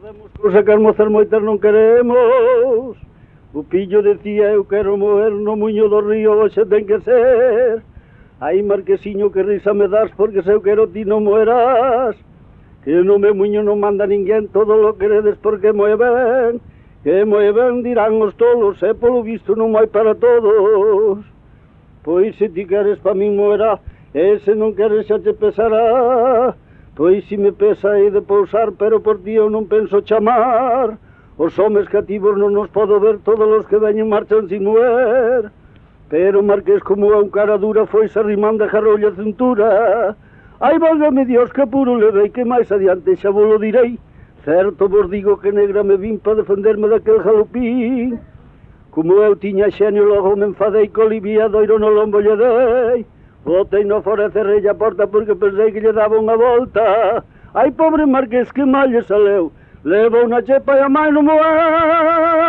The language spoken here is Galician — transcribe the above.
podemos cousa que as mozas moitas non queremos. O pillo decía, eu quero moer no muiño do río, hoxe ten que ser. Ai, marquesiño, que risa me das, porque se eu quero ti non moerás. Que no meu muiño non manda ninguén, todo lo queredes porque moe ben. Que moe ben dirán os tolos, e polo visto non moi para todos. Pois se ti queres pa min moerá, e se non queres xa te pesará. Pois se me pesa e de pousar, pero por ti eu non penso chamar. Os homes cativos non nos podo ver, todos os que veñen marchan sin moer. Pero marqués como é un cara dura, foise arrimando e jarroulle a cintura. Ai, válgame Dios, que puro levei, que máis adiante xa vos lo direi. Certo vos digo que negra me vin para defenderme daquel jalupín. Como eu tiña xenio, logo me enfadei co libiadoiro no lombo lle dei. Botei no fora e cerrei a porta porque pensei que lle daba unha volta. Ai, pobre marqués, que mal lle saleu. Leva unha chepa e a mãe no moer.